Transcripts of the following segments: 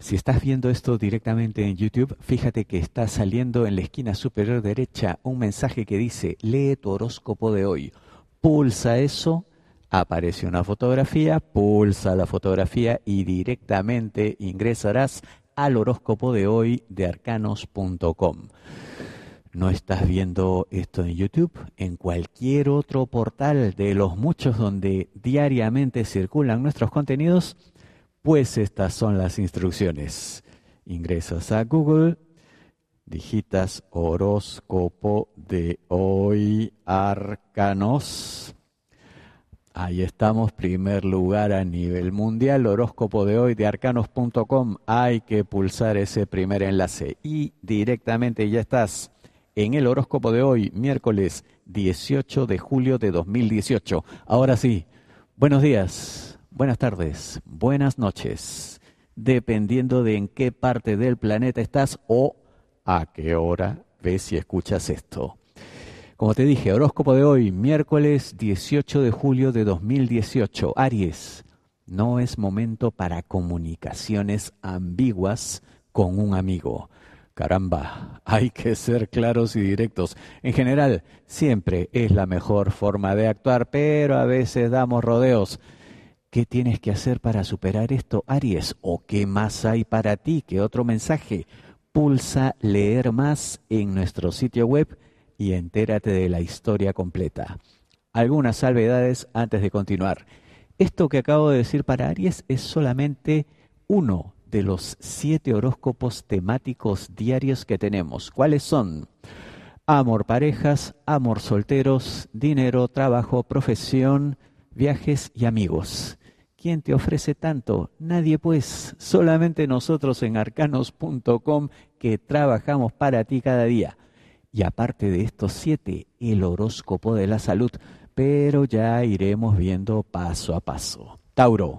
Si estás viendo esto directamente en YouTube, fíjate que está saliendo en la esquina superior derecha un mensaje que dice, lee tu horóscopo de hoy. Pulsa eso, aparece una fotografía, pulsa la fotografía y directamente ingresarás al horóscopo de hoy de arcanos.com. ¿No estás viendo esto en YouTube? En cualquier otro portal de los muchos donde diariamente circulan nuestros contenidos, pues estas son las instrucciones. Ingresas a Google, digitas horóscopo de hoy Arcanos. Ahí estamos, primer lugar a nivel mundial, horóscopo de hoy de arcanos.com. Hay que pulsar ese primer enlace y directamente ya estás en el horóscopo de hoy, miércoles 18 de julio de 2018. Ahora sí, buenos días, buenas tardes, buenas noches, dependiendo de en qué parte del planeta estás o a qué hora ves y escuchas esto. Como te dije, horóscopo de hoy, miércoles 18 de julio de 2018. Aries, no es momento para comunicaciones ambiguas con un amigo. Caramba, hay que ser claros y directos. En general, siempre es la mejor forma de actuar, pero a veces damos rodeos. ¿Qué tienes que hacer para superar esto, Aries? ¿O qué más hay para ti? ¿Qué otro mensaje? Pulsa leer más en nuestro sitio web y entérate de la historia completa. Algunas salvedades antes de continuar. Esto que acabo de decir para Aries es solamente uno de los 7 horóscopos temáticos diarios que tenemos. ¿Cuáles son? Amor, parejas, amor, solteros, dinero, trabajo, profesión, viajes y amigos. ¿Quién te ofrece tanto? Nadie, pues, solamente nosotros en arcanos.com que trabajamos para ti cada día. Y aparte de estos 7, el horóscopo de la salud, pero ya iremos viendo paso a paso. Tauro,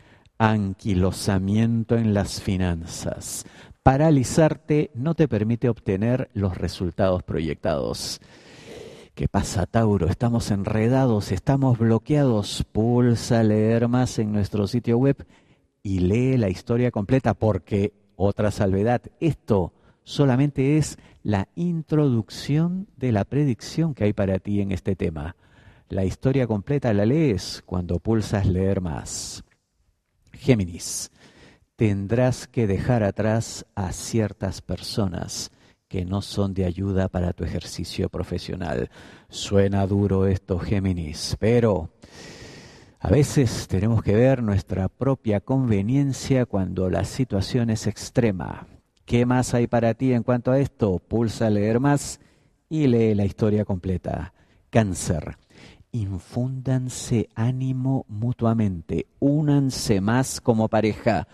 anquilosamiento en las finanzas. Paralizarte no te permite obtener los resultados proyectados. ¿Qué pasa, Tauro? Estamos enredados, estamos bloqueados. Pulsa leer más en nuestro sitio web y lee la historia completa porque, otra salvedad, esto solamente es la introducción de la predicción que hay para ti en este tema. La historia completa la lees cuando pulsas leer más. Géminis, tendrás que dejar atrás a ciertas personas que no son de ayuda para tu ejercicio profesional. Suena duro esto, Géminis, pero a veces tenemos que ver nuestra propia conveniencia cuando la situación es extrema. ¿Qué más hay para ti en cuanto a esto? Pulsa leer más y lee la historia completa. Cáncer, infúndanse ánimo mutuamente, únanse más como pareja.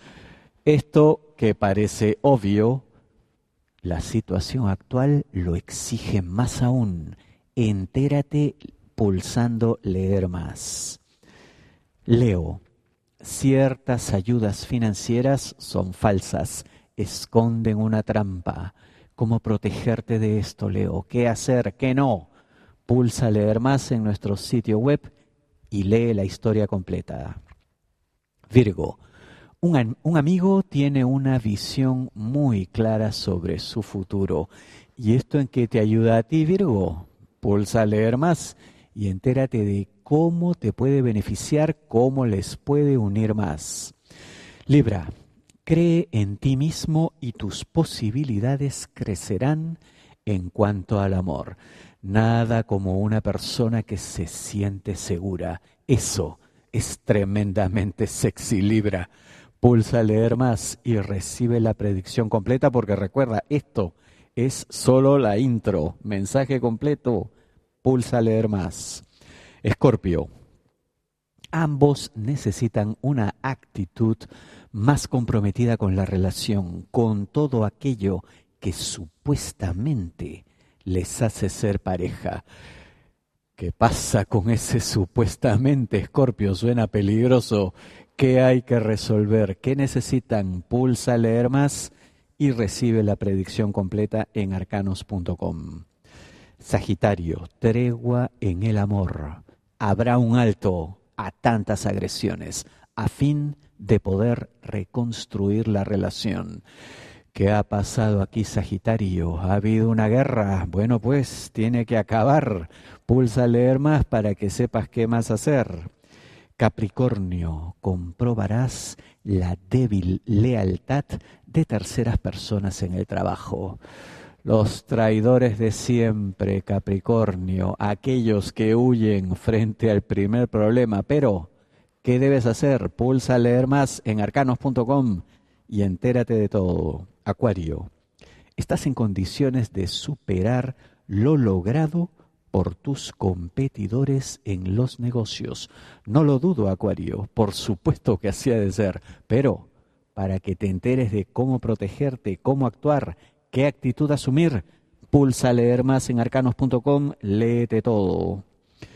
Esto que parece obvio, la situación actual lo exige más aún. Entérate pulsando leer más. Leo, ciertas ayudas financieras son falsas, esconden una trampa. ¿Cómo protegerte de esto, Leo? ¿Qué hacer? ¿Qué no? Pulsa leer más en nuestro sitio web y lee la historia completa. Virgo, un amigo tiene una visión muy clara sobre su futuro. ¿Y esto en qué te ayuda a ti, Virgo? Pulsa leer más y entérate de cómo te puede beneficiar, cómo les puede unir más. Libra, cree en ti mismo y tus posibilidades crecerán en cuanto al amor. Nada como una persona que se siente segura. Eso es tremendamente sexy, Libra. Pulsa leer más y recibe la predicción completa porque recuerda, esto es solo la intro. Mensaje completo. Pulsa leer más. Escorpio, ambos necesitan una actitud más comprometida con la relación, con todo aquello que supuestamente les hace ser pareja. ¿Qué pasa con ese supuestamente, Escorpio? Suena peligroso. ¿Qué hay que resolver? ¿Qué necesitan? Pulsa leer más y recibe la predicción completa en arcanos.com. Sagitario, tregua en el amor. Habrá un alto a tantas agresiones. a fin de poder reconstruir la relación. ¿Qué ha pasado aquí, Sagitario? ¿Ha habido una guerra? Bueno, pues tiene que acabar. Pulsa leer más para que sepas qué más hacer. Capricornio, comprobarás la débil lealtad de terceras personas en el trabajo. Los traidores de siempre, Capricornio, aquellos que huyen frente al primer problema. Pero, ¿qué debes hacer? Pulsa leer más en arcanos.com y entérate de todo. Acuario, estás en condiciones de superar lo logrado por tus competidores en los negocios. No lo dudo, Acuario, por supuesto que así ha de ser, pero para que te enteres de cómo protegerte, cómo actuar, qué actitud asumir, pulsa leer más en arcanos.com, léete todo.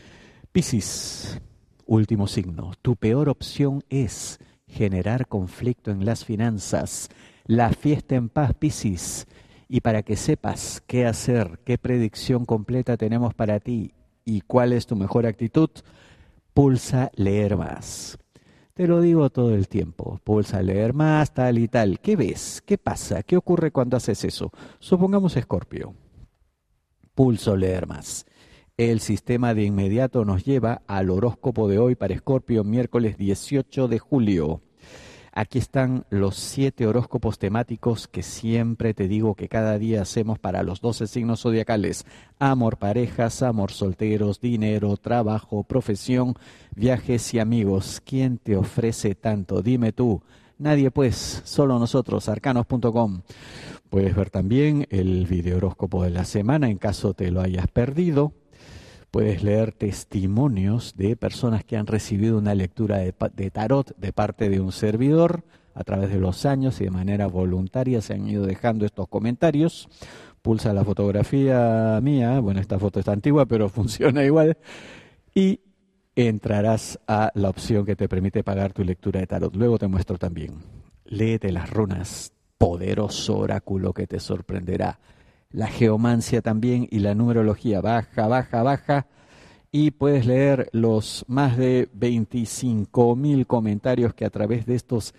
Piscis, último signo, tu peor opción es generar conflicto en las finanzas. La fiesta en paz, Piscis. Y para que sepas qué hacer, qué predicción completa tenemos para ti y cuál es tu mejor actitud, pulsa leer más. Te lo digo todo el tiempo, pulsa leer más, tal y tal. ¿Qué ves? ¿Qué pasa? ¿Qué ocurre cuando haces eso? Supongamos Escorpio. Pulso leer más. El sistema de inmediato nos lleva al horóscopo de hoy para Escorpio, miércoles 18 de julio. Aquí están los 7 horóscopos temáticos que siempre te digo que cada día hacemos para los 12 signos zodiacales. Amor, parejas, amor, solteros, dinero, trabajo, profesión, viajes y amigos. ¿Quién te ofrece tanto? Dime tú. Nadie pues, solo nosotros, arcanos.com. Puedes ver también el video horóscopo de la semana en caso te lo hayas perdido. Puedes leer testimonios de personas que han recibido una lectura de tarot de parte de un servidor a través de los años y de manera voluntaria se han ido dejando estos comentarios. Pulsa la fotografía mía, bueno, esta foto está antigua pero funciona igual, y entrarás a la opción que te permite pagar tu lectura de tarot. Luego te muestro también. Léete las runas, poderoso oráculo que te sorprenderá. La geomancia también y la numerología, baja, y puedes leer los más de 25,000 comentarios que a través de estos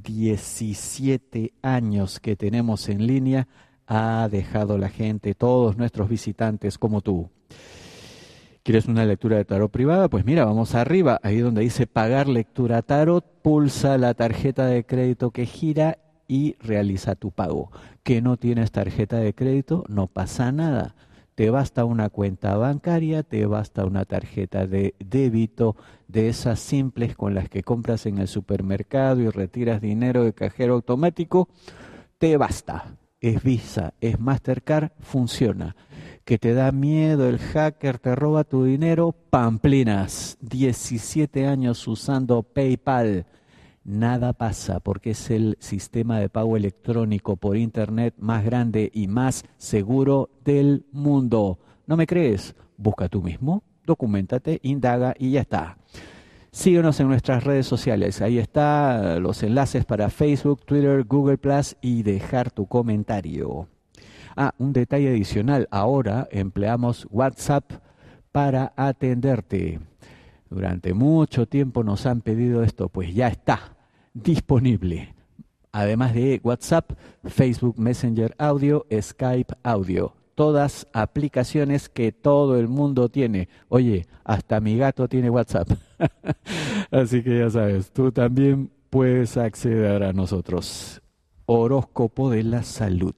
17 años que tenemos en línea ha dejado la gente, todos nuestros visitantes como tú. ¿Quieres una lectura de tarot privada? Pues mira, vamos arriba, ahí donde dice pagar lectura tarot, pulsa la tarjeta de crédito que gira y realiza tu pago. Que no tienes tarjeta de crédito, no pasa nada. Te basta una cuenta bancaria, te basta una tarjeta de débito, de esas simples con las que compras en el supermercado y retiras dinero de cajero automático, te basta. Es Visa, es Mastercard, funciona. Que te da miedo, el hacker te roba tu dinero, pamplinas. 17 años usando PayPal. Nada pasa porque es el sistema de pago electrónico por internet más grande y más seguro del mundo. ¿No me crees? Busca tú mismo, documéntate, indaga y ya está. Síguenos en nuestras redes sociales. Ahí están los enlaces para Facebook, Twitter, Google Plus y dejar tu comentario. Un detalle adicional. Ahora empleamos WhatsApp para atenderte. Durante mucho tiempo nos han pedido esto, pues ya está disponible. Además de WhatsApp, Facebook Messenger Audio, Skype Audio. Todas aplicaciones que todo el mundo tiene. Oye, hasta mi gato tiene WhatsApp. Así que ya sabes, tú también puedes acceder a nosotros. Horóscopo de la salud.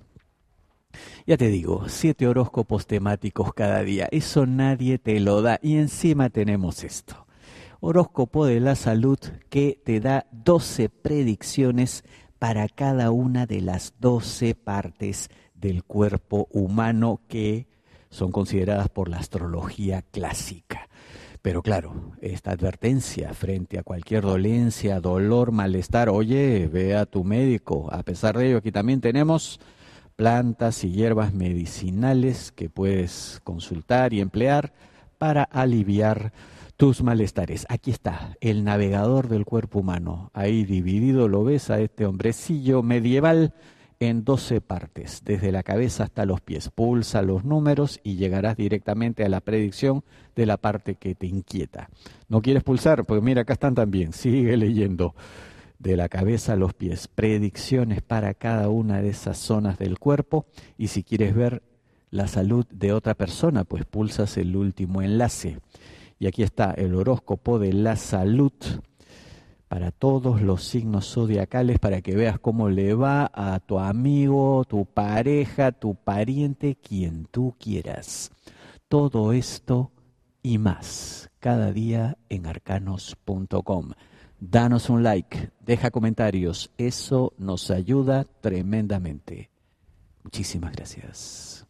Ya te digo, 7 horóscopos temáticos cada día. Eso nadie te lo da. Y encima tenemos esto. Horóscopo de la salud que te da 12 predicciones para cada una de las 12 partes del cuerpo humano que son consideradas por la astrología clásica. Pero claro, esta advertencia frente a cualquier dolencia, dolor, malestar, oye, ve a tu médico. A pesar de ello, aquí también tenemos plantas y hierbas medicinales que puedes consultar y emplear para aliviar tus malestares. Aquí está, el navegador del cuerpo humano. Ahí dividido lo ves a este hombrecillo medieval en 12 partes, desde la cabeza hasta los pies. Pulsa los números y llegarás directamente a la predicción de la parte que te inquieta. ¿No quieres pulsar? Pues mira, acá están también. Sigue leyendo. De la cabeza a los pies. Predicciones para cada una de esas zonas del cuerpo. Y si quieres ver la salud de otra persona, pues pulsas el último enlace. Y aquí está el horóscopo de la salud para todos los signos zodiacales, para que veas cómo le va a tu amigo, tu pareja, tu pariente, quien tú quieras. Todo esto y más, cada día en arcanos.com. Danos un like, deja comentarios, eso nos ayuda tremendamente. Muchísimas gracias.